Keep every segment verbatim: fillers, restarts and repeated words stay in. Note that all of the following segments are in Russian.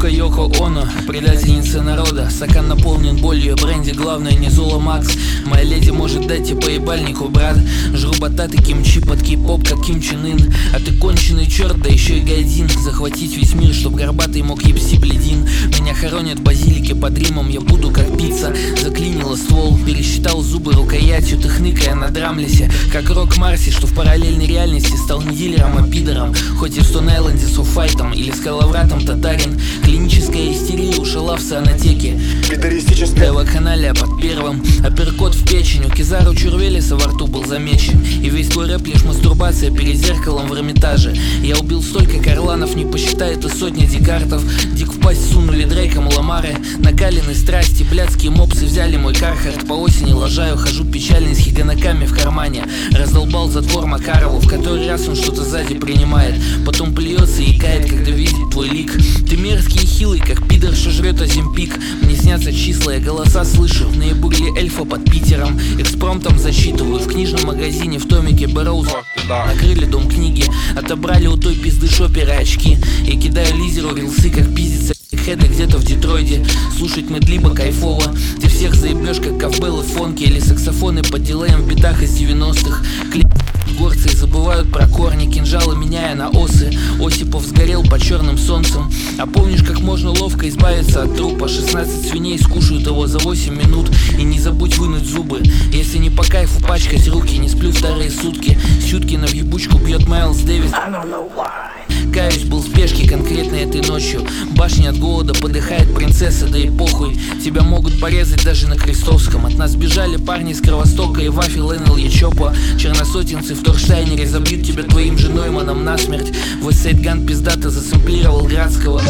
Йоко Оно, предательница народа. Стакан наполнен болью, бренди, главное не Зола Макс. Моя леди может дать тебе по ебальнику, брат. Жру бататы, кимчи под кей-поп, как Ким Чен Ын. А ты конченый черт, да еще и гайдин. Захватить весь мир, чтоб горбатый мог ебси бледин. Меня хоронят в базилике под Римом, я буду как пицца. Заклинило ствол, пересчитал зубы рукоятью. Ты хныкая на драмлесе, как Рок Марси, что в параллельной реальности стал не дилером, а пидором. Хоть и в Стоун-Айленде с Уфайтом или с Калавратом татарин. Клиническая истерия ушла в санотеке. Пидористическая вакханалия под первым. Апперкот в печень, у Кизару Чурвелиса во рту был замечен. И весь твой рэп лишь мастурбация перед зеркалом в Эрмитаже. Я убил столько карланов, не посчитает и сотни декартов. Дик в пасть сунули Дрейком Ламары. Накаленные страсти, блядские мопсы взяли мой Кархард. По осени лажаю, хожу печальный с хиганаками в кармане. Раздолбал затвор Макарову, в который раз он что-то сзади принимает. Потом плюется и кает, когда видит твой лик. Ты мерзкий и хилый, как пидор, что жрет Озимпик. Мне снятся числа, я голоса слышу. Наебурили эльфа под Питером. Экспромтом зачитываю в книжном магазине в томике Бэрроуз. Накрыли дом книги, отобрали у той пизды шоперы очки. И кидаю лизеру рилсы, как пиздится хеды где-то в Детройде. Слушать медлибо кайфово. Ты всех заебешь, как ковбеллы в фонке или саксофоны под дилеем в битах из девяностых. Кли... Горцы и забывают про корни, кинжалы меняя на осы. Осипов сгорел под черным солнцем. А помнишь, как можно ловко избавиться от трупа? шестнадцать свиней скушают его за восемь минут. И не забудь вынуть зубы. Если не по кайфу пачкать руки, не сплю вторые сутки. Сюткина в ебучку бьет Майлз Дэвис. Каюсь, был в спешке конкретно этой ночью. Башня от голода подыхает принцесса, да и похуй. Тебя могут порезать даже на Крестовском. От нас бежали парни с Кровостока и Вафел Эннел Ячопа. Черносотенцы в Торштайнере забьют тебя твоим же Нойманом насмерть. Вестсайдган пиздато засэмплировал Градского.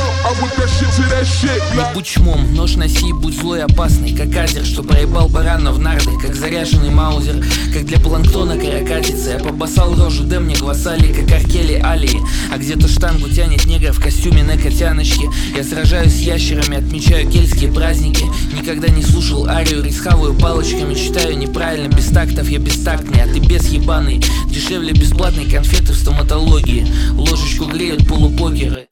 Не будь чмом, нож носи и будь злой и опасный. Как азер, что проебал барана в нарды. Как заряженный маузер, как для планктона каракатица. Я побасал рожу, дэм мне гвасали, как Аркели Алии. А где-то штангу тянет негр в костюме на котяночке. Я сражаюсь с ящерами, отмечаю кельтские праздники. Никогда не слушал арию, рисхаваю палочками. Читаю неправильно, без тактов, я бестактный, а ты бес ебаный. Дешевле бесплатной конфеты в стоматологии. Ложечку греют полупокеры.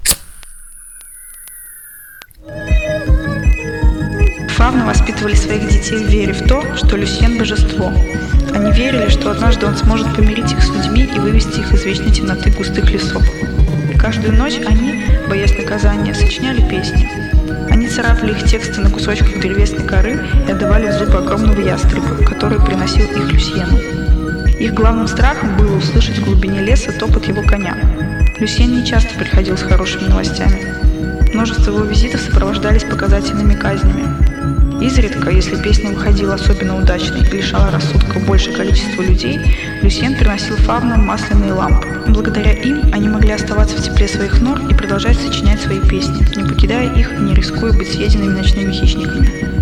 Фавны воспитывали своих детей в вере в то, что Люсьен – божество. Они верили, что однажды он сможет помирить их с людьми и вывести их из вечной темноты густых лесов. Каждую ночь они, боясь наказания, сочиняли песни. Они царапали их тексты на кусочках древесной коры и отдавали в зубы огромного ястреба, который приносил их Люсьену. Их главным страхом было услышать в глубине леса топот его коня. Люсьен не часто приходил с хорошими новостями. Множество его визитов сопровождались показательными казнями. Изредка, если песня выходила особенно удачной и лишала рассудка большее количество людей, Люсьен приносил фавнам масляные лампы. Благодаря им они могли оставаться в тепле своих нор и продолжать сочинять свои песни, не покидая их и не рискуя быть съеденными ночными хищниками.